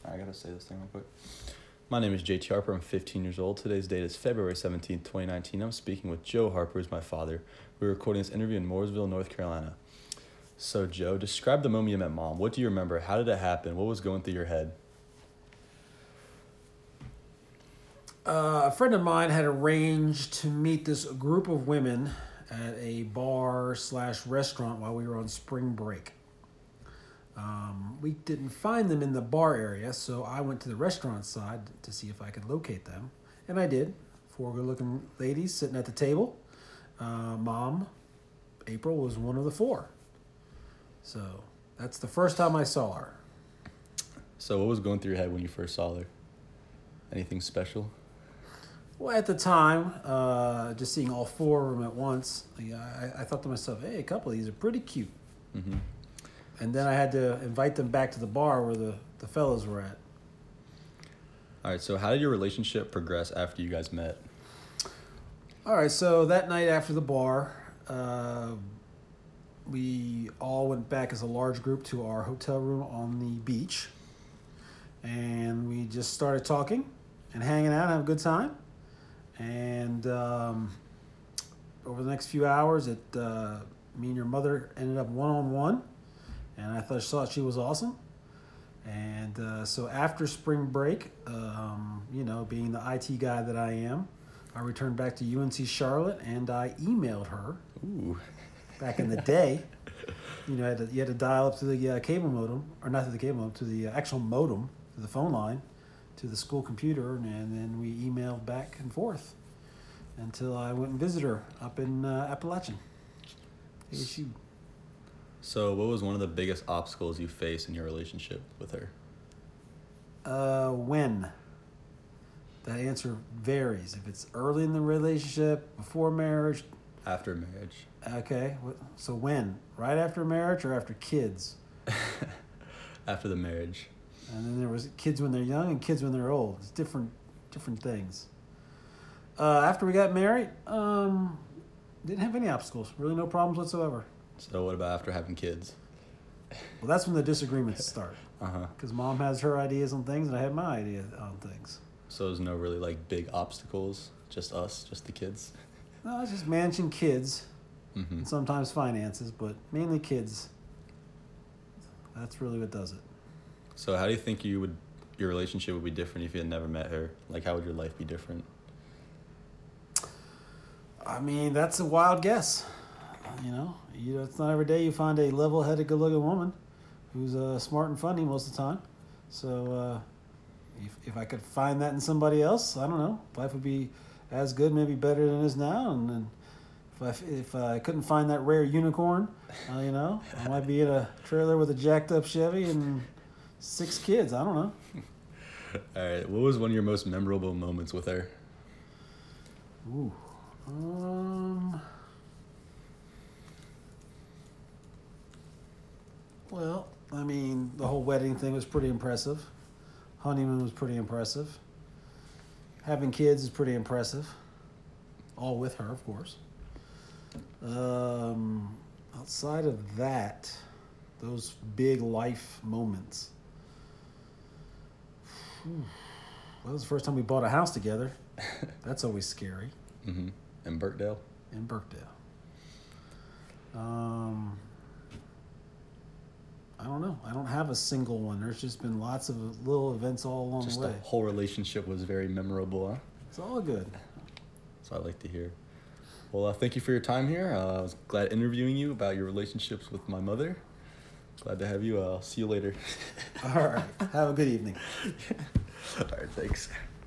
I gotta say this thing real quick. My name is JT Harper. I'm 15 years old. Today's date is February 17th, 2019. I'm speaking with Joe Harper, who's my father. We're recording this interview in Mooresville, North Carolina. So, Joe, describe the moment you met Mom. What do you remember? How did it happen? What was going through your head? A friend of mine had arranged to meet this group of women at a bar/restaurant while we were on spring break. We didn't find them in the bar area, so I went to the restaurant side to see if I could locate them. And I did. 4 good-looking ladies sitting at the table. Mom, April, was one of the 4. So that's the first time I saw her. So what was going through your head when you first saw her? Anything special? Well, at the time, just seeing all 4 of them at once, I thought to myself, hey, a couple of these are pretty cute. Mm-hmm. And then I had to invite them back to the bar where the fellas were at. All right, so how did your relationship progress after you guys met? All right, so that night after the bar, we all went back as a large group to our hotel room on the beach. And we just started talking and hanging out, having a good time. And over the next few hours, me and your mother ended up one-on-one. And I thought she was awesome. And so after spring break, being the IT guy that I am, I returned back to UNC Charlotte and I emailed her. Ooh. Back in the day. You had to dial up to the cable modem, or not to the cable modem, to the actual modem, to the phone line, to the school computer, and then we emailed back and forth until I went and visited her up in Appalachian. ASU. So what was one of the biggest obstacles you faced in your relationship with her? When? That answer varies. If it's early in the relationship, before marriage. After marriage. Okay. So when? Right after marriage or after kids? After the marriage. And then there was kids when they're young and kids when they're old. It's different things. After we got married, didn't have any obstacles. Really no problems whatsoever. So what about after having kids? Well, that's when the disagreements start. Uh-huh. Because Mom has her ideas on things and I have my idea on things. So there's no really big obstacles? Just us? Just the kids? No, it's just managing kids. Mm-hmm. And sometimes finances, but mainly kids. That's really what does it. So how do you think your relationship would be different if you had never met her? How would your life be different? I mean, that's a wild guess. It's not every day you find a level-headed, good-looking woman who's smart and funny most of the time. So if I could find that in somebody else, I don't know. Life would be as good, maybe better than it is now. And then if I couldn't find that rare unicorn, I might be in a trailer with a jacked-up Chevy and 6 kids. I don't know. All right. What was one of your most memorable moments with her? Ooh. Well, I mean, the whole wedding thing was pretty impressive. Honeymoon was pretty impressive. Having kids is pretty impressive. All with her, of course. Outside of that, those big life moments. Well, that was the first time we bought a house together. That's always scary. Mm-hmm. In Birkdale? In Birkdale. I don't know. I don't have a single one. There's just been lots of little events all along the way. Just the whole relationship was very memorable, huh? It's all good. That's what I like to hear. Well, thank you for your time here. I was glad interviewing you about your relationships with my mother. Glad to have you. I'll see you later. All right. Have a good evening. All right, thanks.